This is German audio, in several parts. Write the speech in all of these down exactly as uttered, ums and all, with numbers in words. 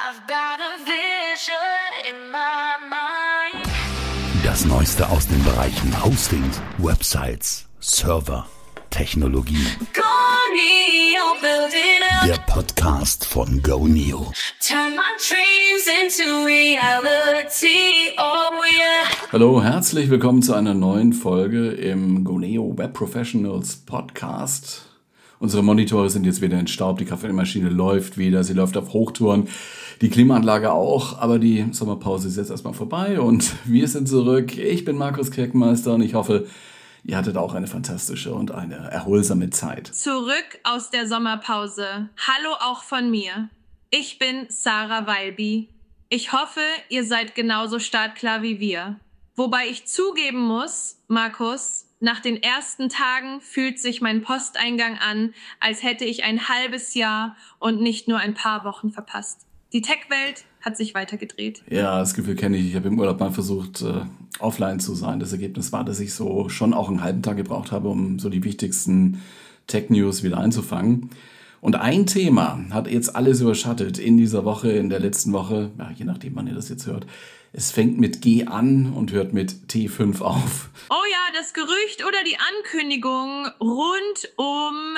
I've got a vision in my mind. Das Neueste aus den Bereichen Hosting, Websites, Server, Technologie. Goneo, building up. Der Podcast von Goneo. Turn my dreams into reality, oh yeah. Hallo, herzlich willkommen zu einer neuen Folge im Goneo Web Professionals Podcast. Unsere Monitore sind jetzt wieder entstaubt, die Kaffeemaschine läuft wieder, sie läuft auf Hochtouren, die Klimaanlage auch, aber die Sommerpause ist jetzt erstmal vorbei und wir sind zurück. Ich bin Markus Kirkenmeister und ich hoffe, ihr hattet auch eine fantastische und eine erholsame Zeit. Zurück aus der Sommerpause. Hallo auch von mir. Ich bin Sarah Weilby. Ich hoffe, ihr seid genauso startklar wie wir. Wobei ich zugeben muss, Markus, nach den ersten Tagen fühlt sich mein Posteingang an, als hätte ich ein halbes Jahr und nicht nur ein paar Wochen verpasst. Die Tech-Welt hat sich weitergedreht. Ja, das Gefühl kenne ich. Ich habe im Urlaub mal versucht, äh, offline zu sein. Das Ergebnis war, dass ich so schon auch einen halben Tag gebraucht habe, um so die wichtigsten Tech-News wieder einzufangen. Und ein Thema hat jetzt alles überschattet in dieser Woche, in der letzten Woche, ja, je nachdem, wann ihr das jetzt hört. Es fängt mit G an und hört mit T fünf auf. Oh ja, das Gerücht oder die Ankündigung rund um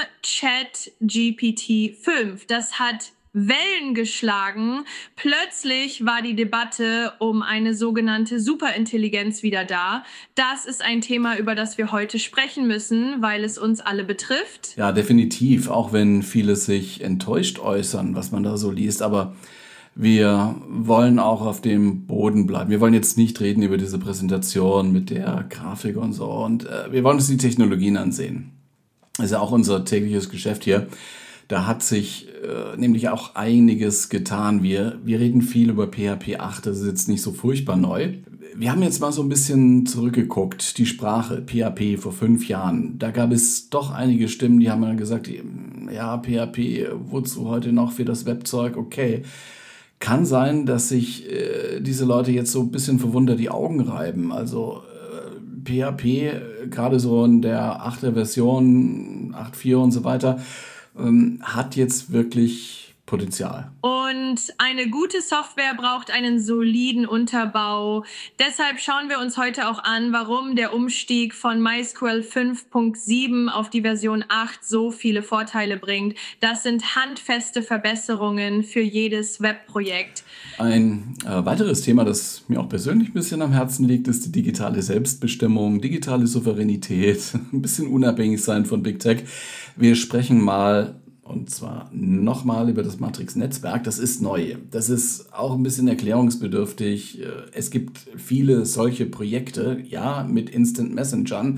ChatGPT fünf, das hat Wellen geschlagen. Plötzlich war die Debatte um eine sogenannte Superintelligenz wieder da. Das ist ein Thema, über das wir heute sprechen müssen, weil es uns alle betrifft. Ja, definitiv, auch wenn viele sich enttäuscht äußern, was man da so liest, aber wir wollen auch auf dem Boden bleiben. Wir wollen jetzt nicht reden über diese Präsentation mit der Grafik und so und äh, wir wollen uns die Technologien ansehen. Das ist ja auch unser tägliches Geschäft hier. Da hat sich äh, nämlich auch einiges getan. Wir, wir reden viel über P H P acht, das ist jetzt nicht so furchtbar neu. Wir haben jetzt mal so ein bisschen zurückgeguckt, die Sprache P H P vor fünf Jahren. Da gab es doch einige Stimmen, die haben dann gesagt, ja, P H P, wozu heute noch für das Webzeug? Okay. Kann sein, dass sich äh, diese Leute jetzt so ein bisschen verwundert die Augen reiben. Also äh, P H P, äh, gerade so in der achter Version, acht Punkt vier und so weiter, ähm, hat jetzt wirklich Potenzial. Und eine gute Software braucht einen soliden Unterbau. Deshalb schauen wir uns heute auch an, warum der Umstieg von MySQL fünf Punkt sieben auf die Version acht so viele Vorteile bringt. Das sind handfeste Verbesserungen für jedes Webprojekt. Ein äh, weiteres Thema, das mir auch persönlich ein bisschen am Herzen liegt, ist die digitale Selbstbestimmung, digitale Souveränität, ein bisschen unabhängig sein von Big Tech. Wir sprechen mal Und zwar nochmal über das Matrix-Netzwerk. Das ist neu. Das ist auch ein bisschen erklärungsbedürftig. Es gibt viele solche Projekte, ja, mit Instant Messengern.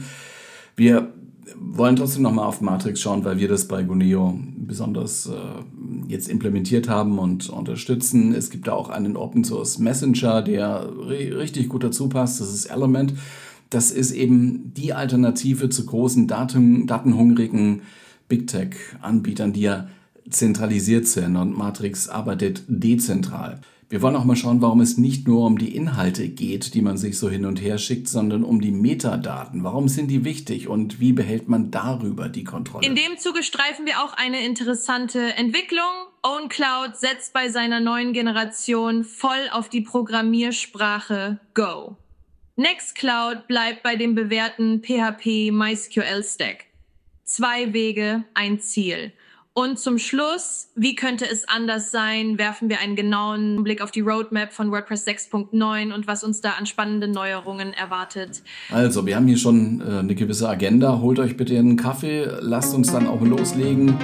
Wir wollen trotzdem nochmal auf Matrix schauen, weil wir das bei Goneo besonders äh, jetzt implementiert haben und unterstützen. Es gibt da auch einen Open-Source Messenger, der ri- richtig gut dazu passt. Das ist Element. Das ist eben die Alternative zu großen Daten, datenhungrigen Big Tech-Anbietern, die ja zentralisiert sind und Matrix arbeitet dezentral. Wir wollen auch mal schauen, warum es nicht nur um die Inhalte geht, die man sich so hin und her schickt, sondern um die Metadaten. Warum sind die wichtig und wie behält man darüber die Kontrolle? In dem Zuge streifen wir auch eine interessante Entwicklung. OwnCloud setzt bei seiner neuen Generation voll auf die Programmiersprache Go. Nextcloud bleibt bei dem bewährten P H P MySQL Stack. Zwei Wege, ein Ziel. Und zum Schluss, wie könnte es anders sein, werfen wir einen genauen Blick auf die Roadmap von WordPress sechs Punkt neun und was uns da an spannenden Neuerungen erwartet. Also, wir haben hier schon äh, eine gewisse Agenda. Holt euch bitte einen Kaffee, lasst uns dann auch loslegen.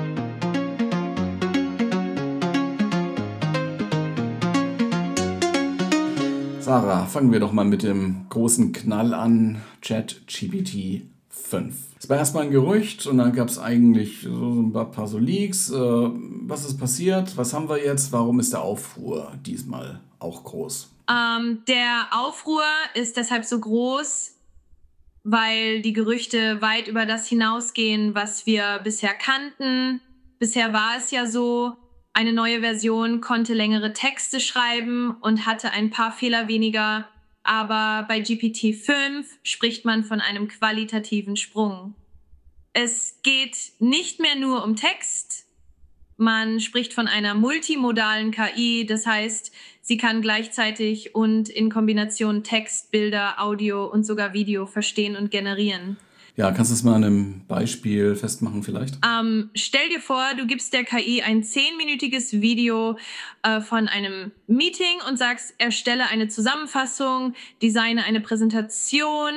Sarah, fangen wir doch mal mit dem großen Knall an, ChatGPT fünf. Es war erstmal ein Gerücht und dann gab es eigentlich so ein paar so Leaks. Äh, was ist passiert? Was haben wir jetzt? Warum ist der Aufruhr diesmal auch groß? Ähm, der Aufruhr ist deshalb so groß, weil die Gerüchte weit über das hinausgehen, was wir bisher kannten. Bisher war es ja so, eine neue Version konnte längere Texte schreiben und hatte ein paar Fehler weniger. Aber bei G P T fünf spricht man von einem qualitativen Sprung. Es geht nicht mehr nur um Text, Man spricht von einer multimodalen K I, das heißt, sie kann gleichzeitig und in Kombination Text, Bilder, Audio und sogar Video verstehen und generieren. Ja, kannst du es mal an einem Beispiel festmachen vielleicht? Ähm, stell dir vor, du gibst der K I ein zehnminütiges Video äh, von einem Meeting und sagst, erstelle eine Zusammenfassung, designe eine Präsentation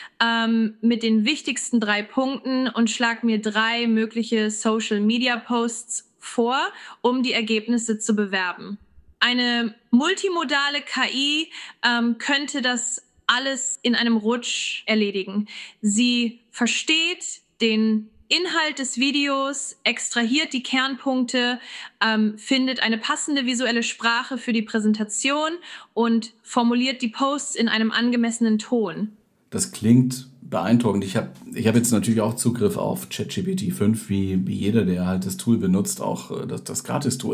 ähm, mit den wichtigsten drei Punkten und schlag mir drei mögliche Social-Media-Posts vor, um die Ergebnisse zu bewerben. Eine multimodale K I ähm, könnte das alles in einem Rutsch erledigen. Sie versteht den Inhalt des Videos, extrahiert die Kernpunkte, ähm, findet eine passende visuelle Sprache für die Präsentation und formuliert die Posts in einem angemessenen Ton. Das klingt beeindruckend. Ich habe ich hab jetzt natürlich auch Zugriff auf ChatGPT fünf, wie, wie jeder, der halt das Tool benutzt, auch das, das Gratis-Tool.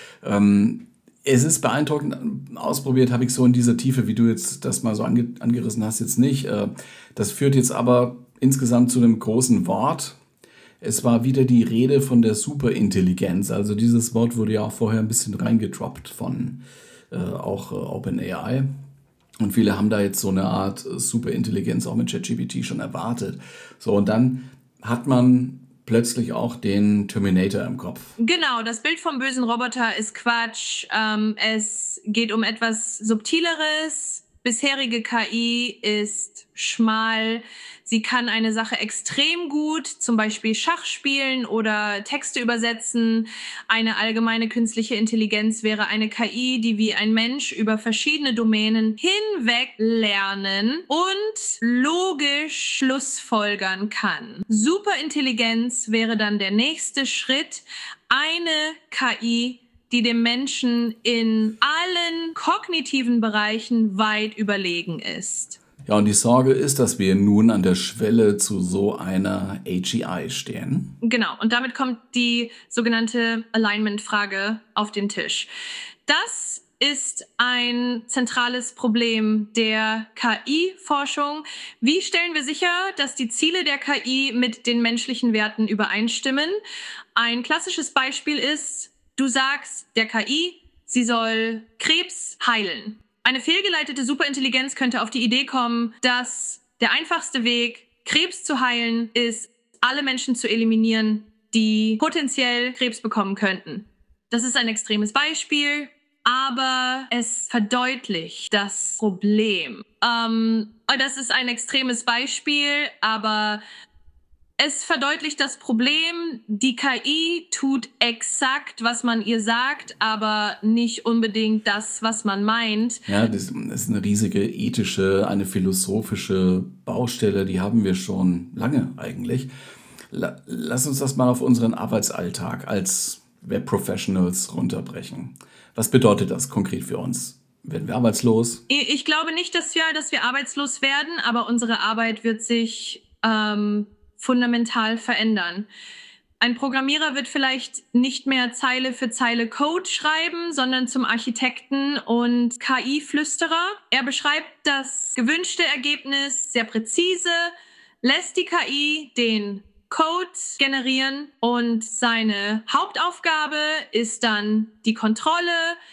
Ähm, Es ist beeindruckend. Ausprobiert habe ich so in dieser Tiefe, wie du jetzt das mal so ange- angerissen hast, jetzt nicht. Das führt jetzt aber insgesamt zu einem großen Wort. Es war wieder die Rede von der Superintelligenz. Also dieses Wort wurde ja auch vorher ein bisschen reingedroppt von äh, auch äh, OpenAI. Und viele haben da jetzt so eine Art Superintelligenz auch mit ChatGPT schon erwartet. So, und dann hat man plötzlich auch den Terminator im Kopf. Genau, das Bild vom bösen Roboter ist Quatsch. Ähm, es geht um etwas Subtileres. Bisherige K I ist schmal. Sie kann eine Sache extrem gut, zum Beispiel Schach spielen oder Texte übersetzen. Eine allgemeine künstliche Intelligenz wäre eine K I, die wie ein Mensch über verschiedene Domänen hinweg lernen und logisch schlussfolgern kann. Superintelligenz wäre dann der nächste Schritt. Eine K I, die dem Menschen in allen kognitiven Bereichen weit überlegen ist. Ja, und die Sorge ist, dass wir nun an der Schwelle zu so einer H E I stehen. Genau, und damit kommt die sogenannte Alignment-Frage auf den Tisch. Das ist ein zentrales Problem der K I-Forschung. Wie stellen wir sicher, dass die Ziele der K I mit den menschlichen Werten übereinstimmen? Ein klassisches Beispiel ist, du sagst der K I, sie soll Krebs heilen. Eine fehlgeleitete Superintelligenz könnte auf die Idee kommen, dass der einfachste Weg, Krebs zu heilen, ist, alle Menschen zu eliminieren, die potenziell Krebs bekommen könnten. Das ist ein extremes Beispiel, aber es verdeutlicht das Problem. Ähm, das ist ein extremes Beispiel, aber es verdeutlicht das Problem. Die K I tut exakt, was man ihr sagt, aber nicht unbedingt das, was man meint. Ja, das ist eine riesige ethische, eine philosophische Baustelle, die haben wir schon lange eigentlich. Lass uns das mal auf unseren Arbeitsalltag als Web-Professionals runterbrechen. Was bedeutet das konkret für uns? Werden wir arbeitslos? Ich glaube nicht, dass wir, dass wir arbeitslos werden, aber unsere Arbeit wird sich ähm, fundamental verändern. Ein Programmierer wird vielleicht nicht mehr Zeile für Zeile Code schreiben, sondern zum Architekten und K I-Flüsterer. Er beschreibt das gewünschte Ergebnis sehr präzise, lässt die K I den Code generieren und seine Hauptaufgabe ist dann die Kontrolle,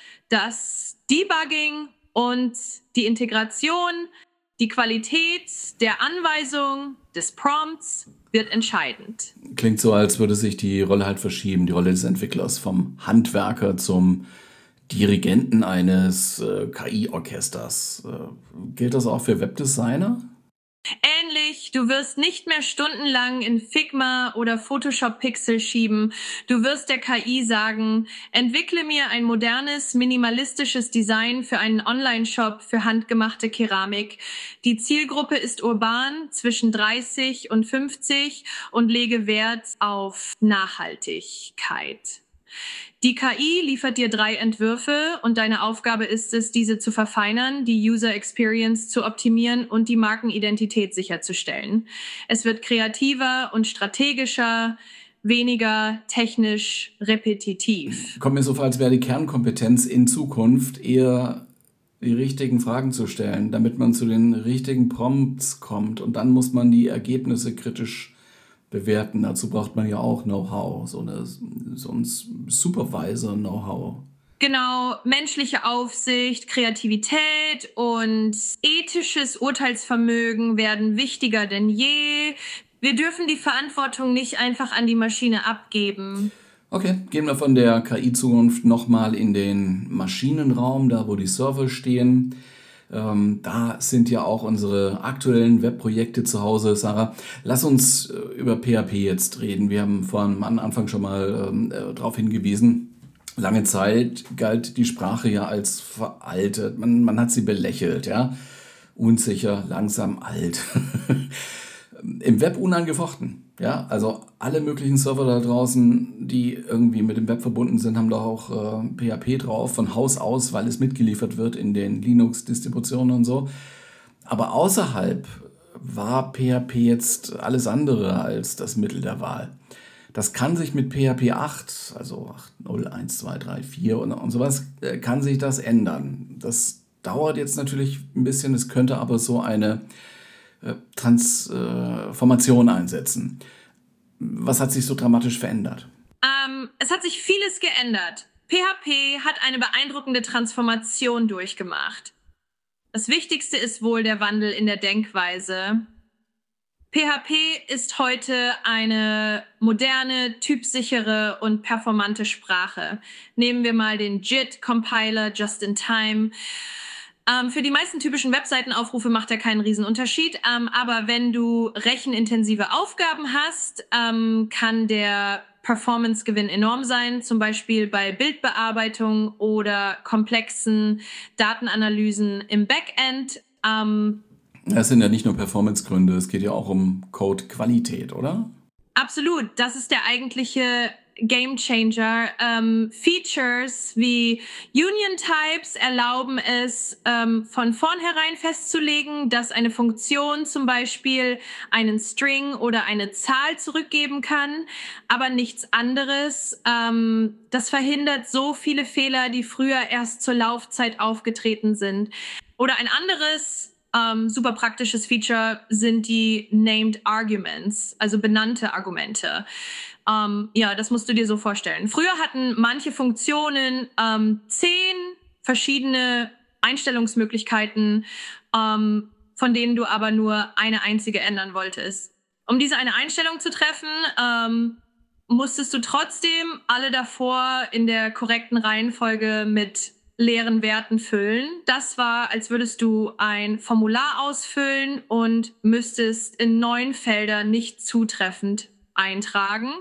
das Debugging und die Integration. Die Qualität der Anweisung, des Prompts wird entscheidend. Klingt so, als würde sich die Rolle halt verschieben, die Rolle des Entwicklers vom Handwerker zum Dirigenten eines äh, K I-Orchesters. Äh, gilt das auch für Webdesigner? Ähnlich, du wirst nicht mehr stundenlang in Figma oder Photoshop Pixel schieben. Du wirst der K I sagen, entwickle mir ein modernes, minimalistisches Design für einen Online-Shop für handgemachte Keramik. Die Zielgruppe ist urban, zwischen dreißig und fünfzig und lege Wert auf Nachhaltigkeit. Die K I liefert dir drei Entwürfe und deine Aufgabe ist es, diese zu verfeinern, die User Experience zu optimieren und die Markenidentität sicherzustellen. Es wird kreativer und strategischer, weniger technisch repetitiv. Kommt mir so vor, als wäre die Kernkompetenz in Zukunft eher die richtigen Fragen zu stellen, damit man zu den richtigen Prompts kommt und dann muss man die Ergebnisse kritisch bewerten. Dazu braucht man ja auch Know-how, so, eine, so ein Supervisor-Know-how. Genau, menschliche Aufsicht, Kreativität und ethisches Urteilsvermögen werden wichtiger denn je. Wir dürfen die Verantwortung nicht einfach an die Maschine abgeben. Okay, gehen wir von der K I-Zukunft nochmal in den Maschinenraum, da wo die Server stehen. Ähm, da sind ja auch unsere aktuellen Webprojekte zu Hause. Sarah, lass uns äh, über P H P jetzt reden. Wir haben vorhin am Anfang schon mal ähm, äh, darauf hingewiesen. Lange Zeit galt die Sprache ja als veraltet. Man, man hat sie belächelt, ja. Unsicher, langsam, alt. Im Web unangefochten. Ja, also alle möglichen Server da draußen, die irgendwie mit dem Web verbunden sind, haben doch auch äh, P H P drauf, von Haus aus, weil es mitgeliefert wird in den Linux-Distributionen und so. Aber außerhalb war P H P jetzt alles andere als das Mittel der Wahl. Das kann sich mit P H P acht, also acht Punkt null, eins, zwei, drei, vier und, und sowas, äh, kann sich das ändern. Das dauert jetzt natürlich ein bisschen, es könnte aber so eine Transformation einsetzen. Was hat sich so dramatisch verändert? Ähm, es hat sich vieles geändert. P H P hat eine beeindruckende Transformation durchgemacht. Das Wichtigste ist wohl der Wandel in der Denkweise. P H P ist heute eine moderne, typsichere und performante Sprache. Nehmen wir mal den J I T-Compiler Just in Time. Ähm, für die meisten typischen Webseitenaufrufe macht er keinen Riesenunterschied, ähm, aber wenn du rechenintensive Aufgaben hast, ähm, kann der Performance-Gewinn enorm sein, zum Beispiel bei Bildbearbeitung oder komplexen Datenanalysen im Backend. Ähm, Das sind ja nicht nur Performance-Gründe, es geht ja auch um Code-Qualität, oder? Absolut, das ist der eigentliche Game Changer. Ähm, Features wie Union Types erlauben es, ähm, von vornherein festzulegen, dass eine Funktion zum Beispiel einen String oder eine Zahl zurückgeben kann, aber nichts anderes. Ähm, das verhindert so viele Fehler, die früher erst zur Laufzeit aufgetreten sind. Oder ein anderes Um, super praktisches Feature sind die Named Arguments, also benannte Argumente. Um, ja, das musst du dir so vorstellen. Früher hatten manche Funktionen um, zehn verschiedene Einstellungsmöglichkeiten, um, von denen du aber nur eine einzige ändern wolltest. Um diese eine Einstellung zu treffen, um, musstest du trotzdem alle davor in der korrekten Reihenfolge mit leeren Werten füllen. Das war, als würdest du ein Formular ausfüllen und müsstest in neun Felder nicht zutreffend eintragen.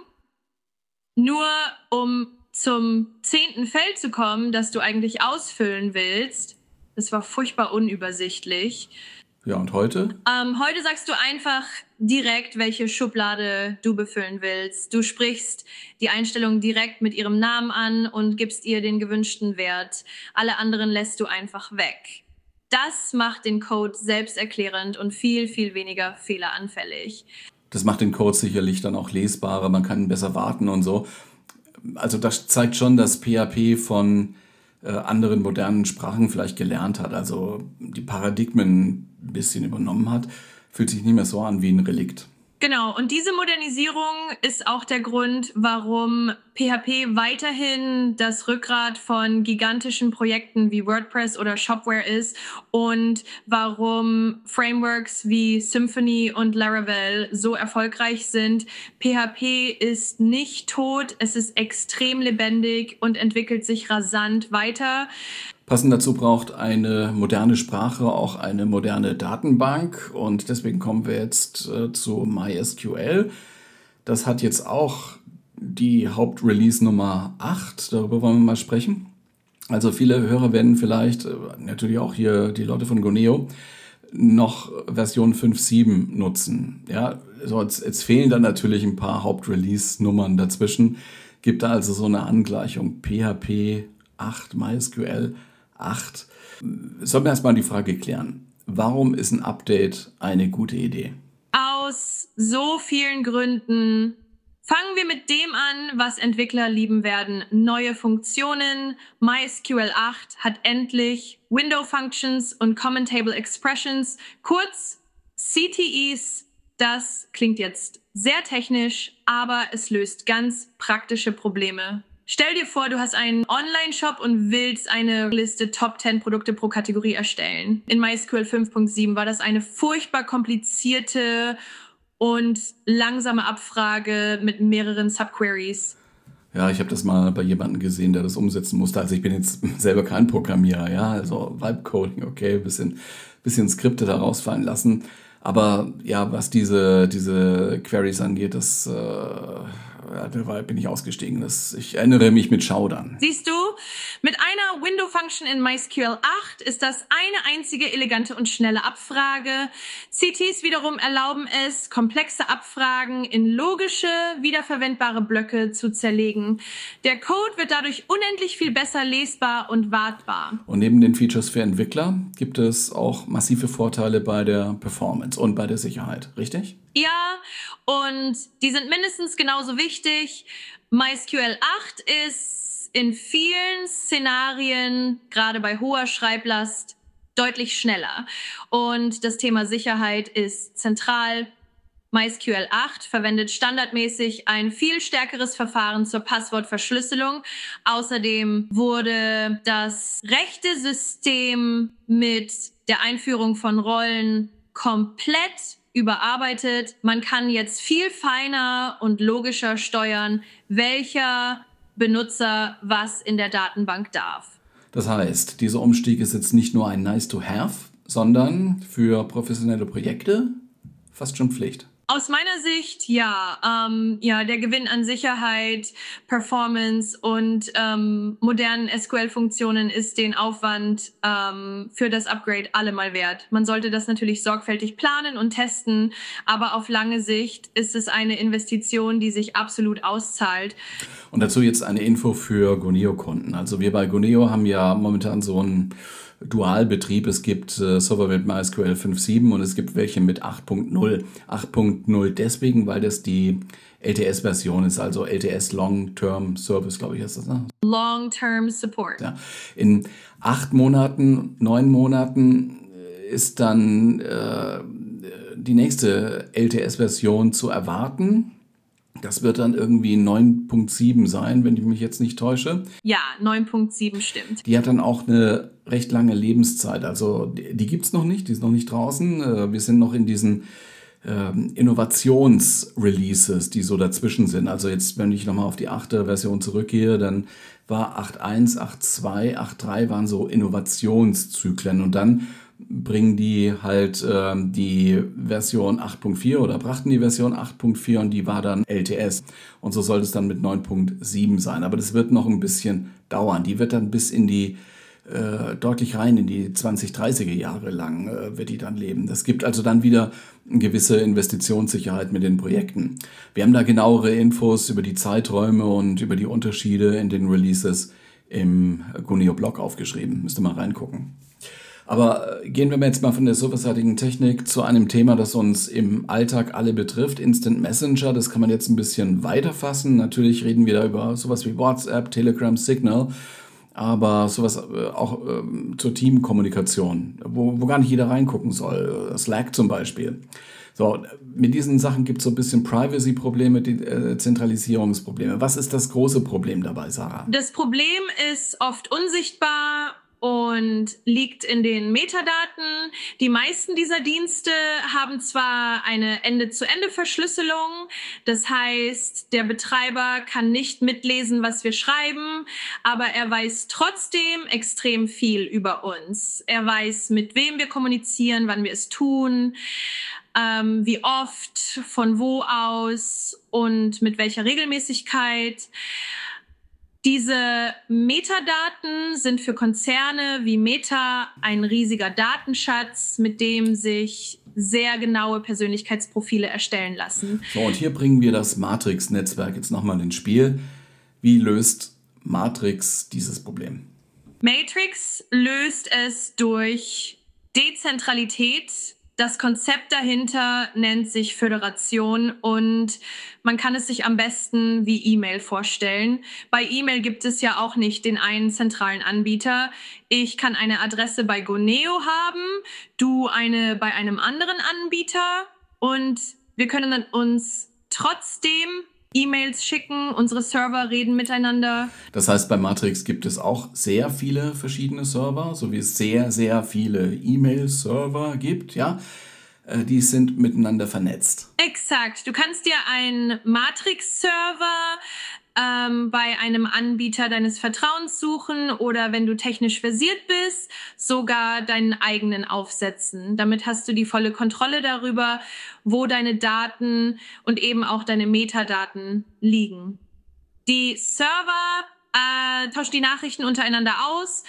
Nur um zum zehnten Feld zu kommen, das du eigentlich ausfüllen willst. Das war furchtbar unübersichtlich. Ja, und heute? Ähm, heute sagst du einfach direkt, welche Schublade du befüllen willst. Du sprichst die Einstellung direkt mit ihrem Namen an und gibst ihr den gewünschten Wert. Alle anderen lässt du einfach weg. Das macht den Code selbsterklärend und viel, viel weniger fehleranfällig. Das macht den Code sicherlich dann auch lesbarer, man kann besser warten und so. Also das zeigt schon, dass P H P von äh, anderen modernen Sprachen vielleicht gelernt hat, also die Paradigmen ein bisschen übernommen hat, fühlt sich nicht mehr so an wie ein Relikt. Genau, und diese Modernisierung ist auch der Grund, warum P H P weiterhin das Rückgrat von gigantischen Projekten wie WordPress oder Shopware ist und warum Frameworks wie Symfony und Laravel so erfolgreich sind. P H P ist nicht tot, es ist extrem lebendig und entwickelt sich rasant weiter. Passend dazu braucht eine moderne Sprache auch eine moderne Datenbank und deswegen kommen wir jetzt äh, zu MySQL. Das hat jetzt auch die Hauptrelease Nummer acht, darüber wollen wir mal sprechen. Also viele Hörer werden vielleicht, äh, natürlich auch hier die Leute von Goneo, noch Version fünf Punkt sieben nutzen. Ja, so jetzt, jetzt fehlen dann natürlich ein paar Hauptrelease-Nummern dazwischen. Gibt da also so eine Angleichung P H P acht, MySQL acht. Sollten wir erstmal die Frage klären, warum ist ein Update eine gute Idee? Aus so vielen Gründen. Fangen wir mit dem an, was Entwickler lieben werden. Neue Funktionen. MySQL acht hat endlich Window Functions und Common Table Expressions, kurz C T Es Das klingt jetzt sehr technisch, aber es löst ganz praktische Probleme. Stell dir vor, du hast einen Online-Shop und willst eine Liste Top zehn Produkte pro Kategorie erstellen. In MySQL fünf Punkt sieben war das eine furchtbar komplizierte und langsame Abfrage mit mehreren Subqueries. Ja, ich habe das mal bei jemandem gesehen, der das umsetzen musste. Also ich bin jetzt selber kein Programmierer, ja, also Vibe-Coding, okay, bisschen, bisschen Skripte da rausfallen lassen. Aber ja, was diese, diese Queries angeht, das, äh, ja, da bin ich ausgestiegen. Das, ich erinnere mich mit Schaudern. Siehst du, mit einer Window-Function in MySQL acht ist das eine einzige elegante und schnelle Abfrage. C Ts wiederum erlauben es, komplexe Abfragen in logische, wiederverwendbare Blöcke zu zerlegen. Der Code wird dadurch unendlich viel besser lesbar und wartbar. Und neben den Features für Entwickler gibt es auch massive Vorteile bei der Performance und bei der Sicherheit, richtig? Ja, und die sind mindestens genauso wichtig. MySQL acht ist in vielen Szenarien, gerade bei hoher Schreiblast, deutlich schneller. Und das Thema Sicherheit ist zentral. MySQL acht verwendet standardmäßig ein viel stärkeres Verfahren zur Passwortverschlüsselung. Außerdem wurde das rechte System mit der Einführung von Rollen komplett überarbeitet. Man kann jetzt viel feiner und logischer steuern, welcher Benutzer was in der Datenbank darf. Das heißt, dieser Umstieg ist jetzt nicht nur ein Nice-to-have, sondern für professionelle Projekte fast schon Pflicht. Aus meiner Sicht, ja. Ähm, ja, der Gewinn an Sicherheit, Performance und ähm, modernen S Q L-Funktionen ist den Aufwand ähm, für das Upgrade allemal wert. Man sollte das natürlich sorgfältig planen und testen, aber auf lange Sicht ist es eine Investition, die sich absolut auszahlt. Und dazu jetzt eine Info für Guneo-Kunden. Also wir bei Guneo haben ja momentan so einen Dualbetrieb. Es gibt äh, Server mit MySQL fünf Punkt sieben und es gibt welche mit acht Punkt null. acht Punkt null deswegen, weil das die L T S-Version ist, also L T S Long-Term Service, glaube ich, ist das, ne? Long-Term Support. Ja. In acht Monaten, neun Monaten ist dann äh, die nächste L T S-Version zu erwarten. Das wird dann irgendwie neun Punkt sieben sein, wenn ich mich jetzt nicht täusche. Ja, neun Punkt sieben stimmt. Die hat dann auch eine recht lange Lebenszeit. Also die, die gibt es noch nicht, die ist noch nicht draußen. Wir sind noch in diesen ähm, Innovations-Releases, die so dazwischen sind. Also jetzt, wenn ich nochmal auf die achte Version zurückgehe, dann war acht Punkt eins, acht Punkt zwei, acht Punkt drei waren so Innovationszyklen. Und dann bringen die halt ähm, die Version acht Punkt vier oder brachten die Version acht Punkt vier und die war dann L T S. Und so soll es dann mit neun Punkt sieben sein. Aber das wird noch ein bisschen dauern. Die wird dann bis in die, äh, deutlich rein in die zwanzig, dreißiger Jahre lang äh, wird die dann leben. Das gibt also dann wieder eine gewisse Investitionssicherheit mit den Projekten. Wir haben da genauere Infos über die Zeiträume und über die Unterschiede in den Releases im Guneo-Blog aufgeschrieben. Müsst ihr mal reingucken. Aber gehen wir jetzt mal von der serverseitigen Technik zu einem Thema, das uns im Alltag alle betrifft. Instant Messenger, das kann man jetzt ein bisschen weiter fassen. Natürlich reden wir da über sowas wie WhatsApp, Telegram, Signal, aber sowas auch äh, zur Teamkommunikation, wo, wo gar nicht jeder reingucken soll. Slack zum Beispiel. So, mit diesen Sachen gibt es so ein bisschen Privacy-Probleme, die, äh, Zentralisierungsprobleme. Was ist das große Problem dabei, Sarah? Das Problem ist oft unsichtbar und liegt in den Metadaten. Die meisten dieser Dienste haben zwar eine Ende-zu-Ende-Verschlüsselung, das heißt, der Betreiber kann nicht mitlesen, was wir schreiben, aber er weiß trotzdem extrem viel über uns. Er weiß, mit wem wir kommunizieren, wann wir es tun, ähm, wie oft, von wo aus und mit welcher Regelmäßigkeit. Diese Metadaten sind für Konzerne wie Meta ein riesiger Datenschatz, mit dem sich sehr genaue Persönlichkeitsprofile erstellen lassen. So, und hier bringen wir das Matrix-Netzwerk jetzt nochmal ins Spiel. Wie löst Matrix dieses Problem? Matrix löst es durch Dezentralität. Das Konzept dahinter nennt sich Föderation und man kann es sich am besten wie E-Mail vorstellen. Bei E-Mail gibt es ja auch nicht den einen zentralen Anbieter. Ich kann eine Adresse bei Guneo haben, du eine bei einem anderen Anbieter und Wir können uns trotzdem E-Mails schicken, unsere Server reden miteinander. Das heißt, bei Matrix gibt es auch sehr viele verschiedene Server, so wie es sehr, sehr viele E-Mail-Server gibt, ja. Die sind miteinander vernetzt. Exakt. Du kannst dir einen Matrix-Server ähm, bei einem Anbieter deines Vertrauens suchen oder wenn du technisch versiert bist, sogar deinen eigenen aufsetzen. Damit hast du die volle Kontrolle darüber, wo deine Daten und eben auch deine Metadaten liegen. Die Server äh, tauschen die Nachrichten untereinander aus,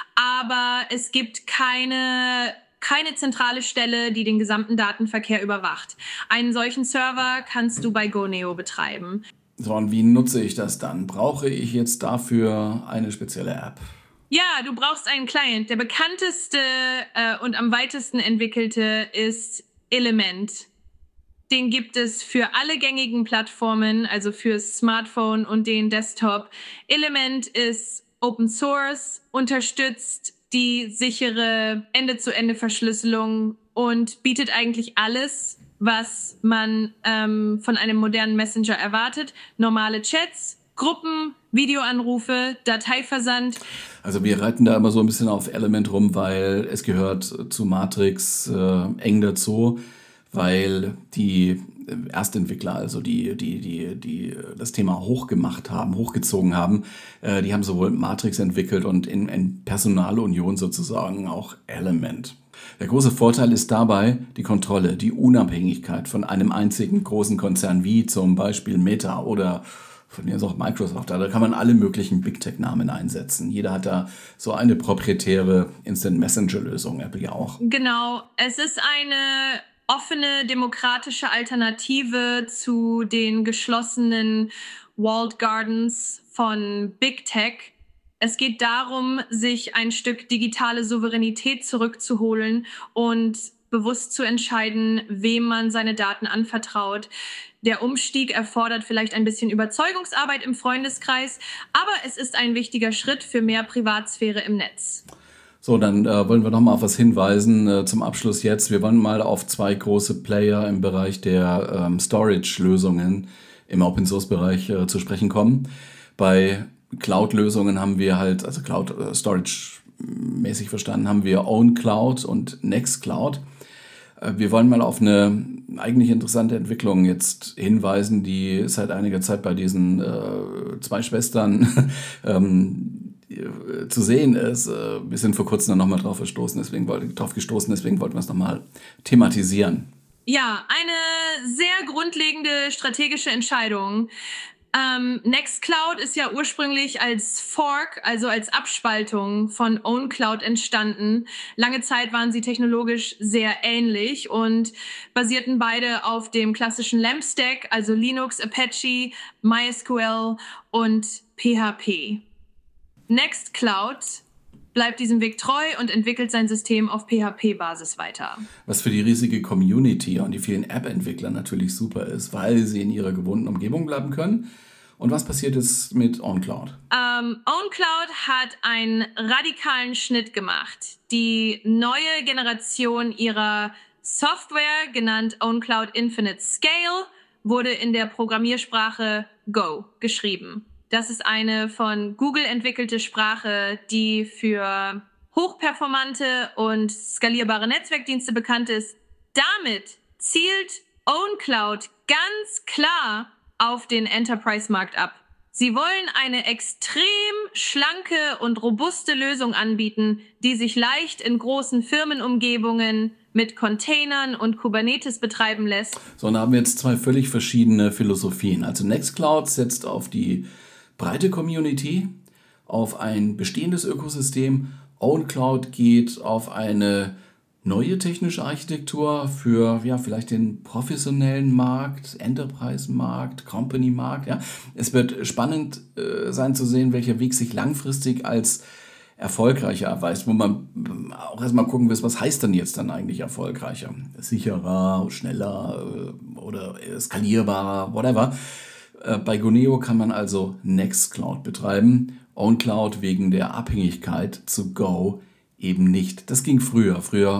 aber es gibt keine keine zentrale Stelle, die den gesamten Datenverkehr überwacht. Einen solchen Server kannst du bei Goneo betreiben. So, und wie nutze ich das dann? Brauche ich jetzt dafür eine spezielle App? Ja, du brauchst einen Client. Der bekannteste äh, und am weitesten entwickelte ist Element. Den gibt es für alle gängigen Plattformen, also für Smartphone und den Desktop. Element ist Open Source, unterstützt die sichere Ende-zu-Ende-Verschlüsselung und bietet eigentlich alles, was man ähm, von einem modernen Messenger erwartet. Normale Chats, Gruppen, Videoanrufe, Dateiversand. Also wir reiten da immer so ein bisschen auf Element rum, weil es gehört zu Matrix äh, eng dazu, weil die Erstentwickler, also die, die, die, die das Thema hochgemacht haben, hochgezogen haben, äh, die haben sowohl Matrix entwickelt und in, in Personalunion sozusagen auch Element. Der große Vorteil ist dabei die Kontrolle, die Unabhängigkeit von einem einzigen großen Konzern wie zum Beispiel Meta oder von mir ist auch Microsoft. Da kann man alle möglichen Big Tech-Namen einsetzen. Jeder hat da so eine proprietäre Instant Messenger-Lösung, Apple ja auch. Genau, es ist eine offene, demokratische Alternative zu den geschlossenen Walled Gardens von Big Tech. Es geht darum, sich ein Stück digitale Souveränität zurückzuholen und bewusst zu entscheiden, wem man seine Daten anvertraut. Der Umstieg erfordert vielleicht ein bisschen Überzeugungsarbeit im Freundeskreis, aber es ist ein wichtiger Schritt für mehr Privatsphäre im Netz. So, dann äh, wollen wir noch mal auf was hinweisen äh, zum Abschluss jetzt. Wir wollen mal auf zwei große Player im Bereich der ähm, Storage-Lösungen im Open-Source-Bereich äh, zu sprechen kommen. Bei Cloud-Lösungen haben wir halt, also Cloud-Storage-mäßig verstanden, haben wir OwnCloud und Nextcloud. Äh, wir wollen mal auf eine eigentlich interessante Entwicklung jetzt hinweisen, die seit einiger Zeit bei diesen äh, zwei Schwestern ähm, zu sehen ist. Wir sind vor kurzem dann nochmal drauf gestoßen, deswegen wollte, drauf gestoßen, deswegen wollten wir es nochmal thematisieren. Ja, eine sehr grundlegende strategische Entscheidung. Ähm, Nextcloud ist ja ursprünglich als Fork, also als Abspaltung von OwnCloud entstanden. Lange Zeit waren sie technologisch sehr ähnlich und basierten beide auf dem klassischen LAMP-Stack, also Linux, Apache, MySQL und P H P. Nextcloud bleibt diesem Weg treu und entwickelt sein System auf P H P-Basis weiter. Was für die riesige Community und die vielen App-Entwickler natürlich super ist, weil sie in ihrer gewohnten Umgebung bleiben können. Und was passiert ist mit OwnCloud? Ähm, OwnCloud hat einen radikalen Schnitt gemacht. Die neue Generation ihrer Software, genannt OwnCloud Infinite Scale, wurde in der Programmiersprache Go geschrieben. Das ist eine von Google entwickelte Sprache, die für hochperformante und skalierbare Netzwerkdienste bekannt ist. Damit zielt OwnCloud ganz klar auf den Enterprise-Markt ab. Sie wollen eine extrem schlanke und robuste Lösung anbieten, die sich leicht in großen Firmenumgebungen mit Containern und Kubernetes betreiben lässt. So, dann haben wir jetzt zwei völlig verschiedene Philosophien. Also Nextcloud setzt auf die breite Community, auf ein bestehendes Ökosystem. OwnCloud geht auf eine neue technische Architektur für ja, vielleicht den professionellen Markt, Enterprise-Markt, Company-Markt. Ja. Es wird spannend äh, sein zu sehen, welcher Weg sich langfristig als erfolgreicher erweist, wo man auch erstmal gucken will, was heißt denn jetzt dann eigentlich erfolgreicher? Sicherer, schneller äh, oder skalierbarer, whatever. Bei Goneo kann man also Nextcloud betreiben, OwnCloud wegen der Abhängigkeit zu Go eben nicht. Das ging früher. Früher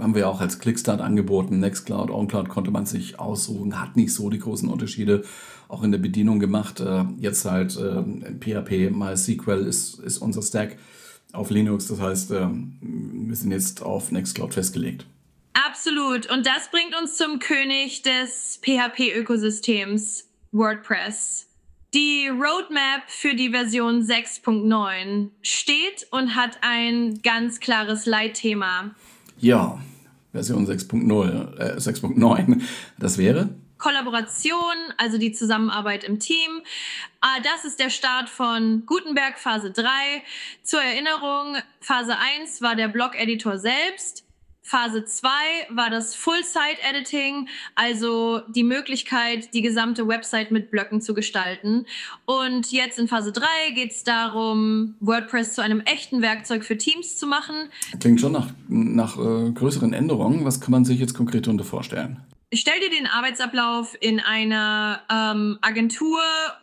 haben wir auch als Clickstart angeboten. Nextcloud, OwnCloud konnte man sich aussuchen, hat nicht so die großen Unterschiede auch in der Bedienung gemacht. Äh, jetzt halt äh, P H P, MySQL ist, ist unser Stack auf Linux. Das heißt, äh, wir sind jetzt auf Nextcloud festgelegt. Absolut. Und das bringt uns zum König des P H P-Ökosystems, WordPress. Die Roadmap für die Version sechs Punkt neun steht und hat ein ganz klares Leitthema. Ja, Version sechs Punkt null, äh, sechs Punkt neun, das wäre? Kollaboration, also die Zusammenarbeit im Team. Das ist der Start von Gutenberg Phase drei. Zur Erinnerung, Phase eins war der Blog-Editor selbst. Phase zwei war das Full-Site-Editing, also die Möglichkeit, die gesamte Website mit Blöcken zu gestalten. Und jetzt in Phase drei geht es darum, WordPress zu einem echten Werkzeug für Teams zu machen. Klingt schon nach, nach äh, größeren Änderungen. Was kann man sich jetzt konkret darunter vorstellen? Stell dir den Arbeitsablauf in einer ähm, Agentur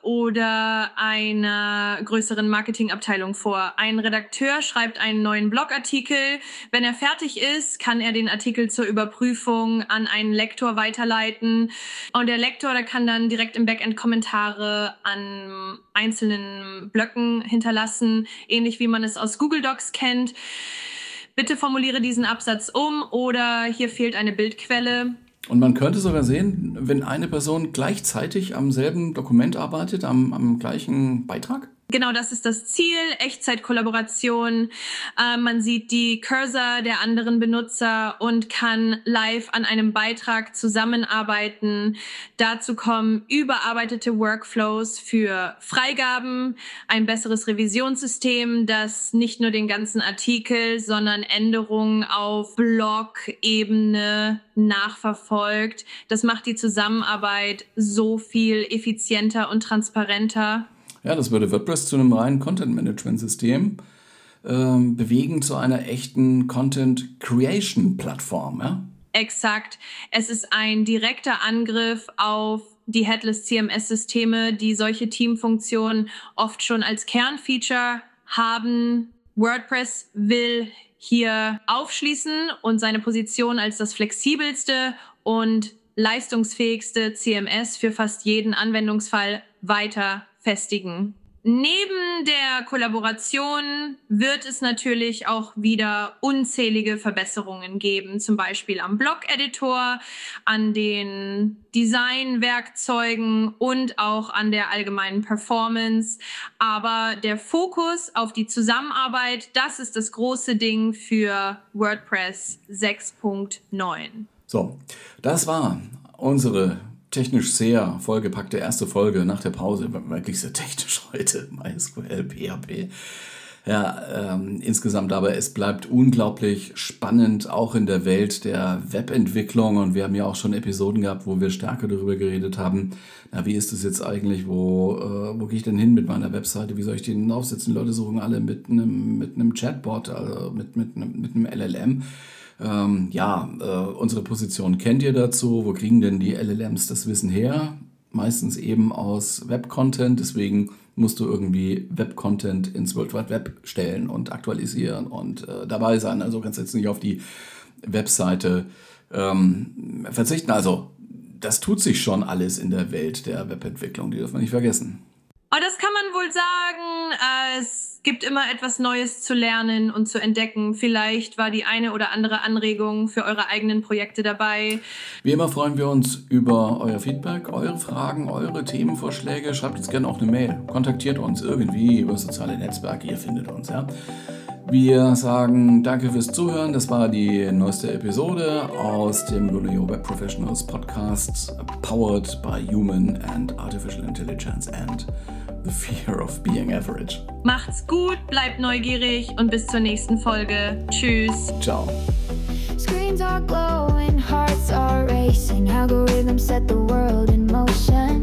oder einer größeren Marketingabteilung vor. Ein Redakteur schreibt einen neuen Blogartikel. Wenn er fertig ist, kann er den Artikel zur Überprüfung an einen Lektor weiterleiten. Und der Lektor, der kann dann direkt im Backend Kommentare an einzelnen Blöcken hinterlassen, ähnlich wie man es aus Google Docs kennt. Bitte formuliere diesen Absatz um oder hier fehlt eine Bildquelle. Und man könnte sogar sehen, wenn eine Person gleichzeitig am selben Dokument arbeitet, am, am gleichen Beitrag? Genau, das ist das Ziel, Echtzeitkollaboration. Äh, man sieht die Cursor der anderen Benutzer und kann live an einem Beitrag zusammenarbeiten. Dazu kommen überarbeitete Workflows für Freigaben, ein besseres Revisionssystem, das nicht nur den ganzen Artikel, sondern Änderungen auf Blog-Ebene nachverfolgt. Das macht die Zusammenarbeit so viel effizienter und transparenter. Ja, das würde WordPress zu einem reinen Content-Management-System ähm, bewegen, zu einer echten Content-Creation-Plattform, ja? Exakt. Es ist ein direkter Angriff auf die Headless-C M S-Systeme, die solche Teamfunktionen oft schon als Kernfeature haben. WordPress will hier aufschließen und seine Position als das flexibelste und leistungsfähigste C M S für fast jeden Anwendungsfall weiter festigen. Neben der Kollaboration wird es natürlich auch wieder unzählige Verbesserungen geben, zum Beispiel am Blog-Editor, an den Design-Werkzeugen und auch an der allgemeinen Performance. Aber der Fokus auf die Zusammenarbeit, das ist das große Ding für WordPress sechs Punkt neun. So, das war unsere technisch sehr vollgepackte erste Folge nach der Pause. Wirklich sehr technisch heute. MySQL, P H P. Ja, ähm, insgesamt aber es bleibt unglaublich spannend, auch in der Welt der Webentwicklung. Und wir haben ja auch schon Episoden gehabt, wo wir stärker darüber geredet haben. Na, wie ist das jetzt eigentlich? Wo, äh, wo gehe ich denn hin mit meiner Webseite? Wie soll ich den aufsetzen? Die Leute suchen alle mit einem mit einem Chatbot, also mit, mit, einem, mit einem L L M. Ähm, ja, äh, unsere Position kennt ihr dazu. Wo kriegen denn die L L Ms das Wissen her? Meistens eben aus Web-Content. Deswegen musst du irgendwie Web-Content ins World Wide Web stellen und aktualisieren und äh, dabei sein. Also kannst du jetzt nicht auf die Webseite ähm, verzichten. Also das tut sich schon alles in der Welt der Webentwicklung. Die dürfen wir nicht vergessen. Oh, das kann man wohl sagen. Es gibt immer etwas Neues zu lernen und zu entdecken. Vielleicht war die eine oder andere Anregung für eure eigenen Projekte dabei. Wie immer freuen wir uns über euer Feedback, eure Fragen, eure Themenvorschläge. Schreibt uns gerne auch eine Mail. Kontaktiert uns irgendwie über soziale Netzwerke. Ihr findet uns, ja. Wir sagen danke fürs Zuhören. Das war die neueste Episode aus dem Lunio Web Professionals Podcast, powered by Human and Artificial Intelligence and the Fear of Being Average. Macht's gut, bleibt neugierig und bis zur nächsten Folge. Tschüss. Ciao. Screens are glowing, hearts are racing, algorithms set the world in motion.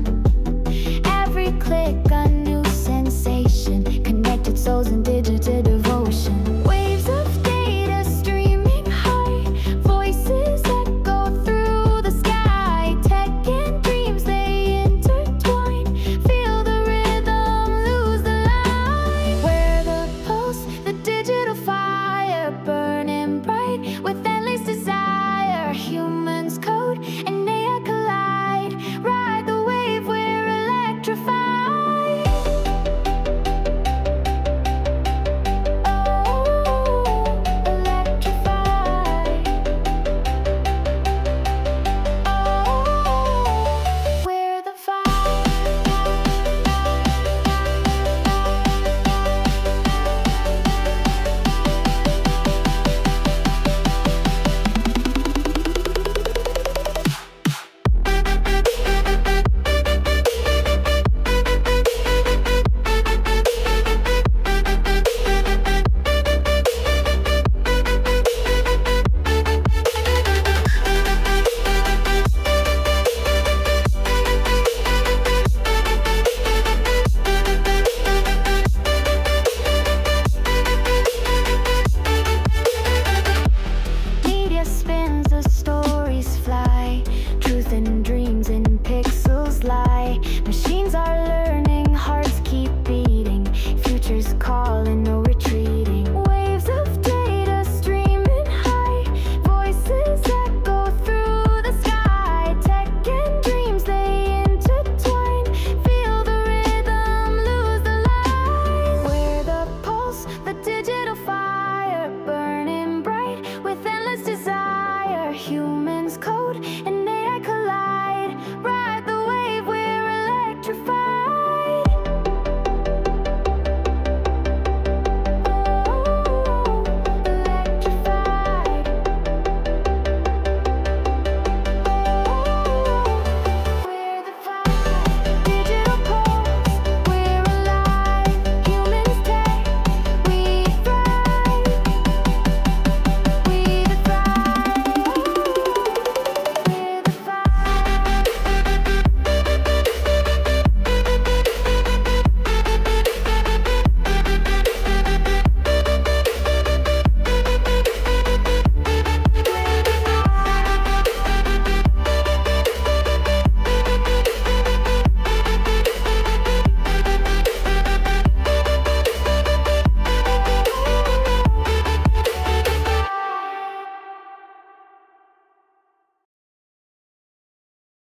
Every click a new sensation, connected souls in digital devotion. Waves of data streaming high, voices echo through the sky. Tech and dreams they intertwine, feel the rhythm, lose the line. Where the pulse, the digital fire burning bright with endless desire. digital fire.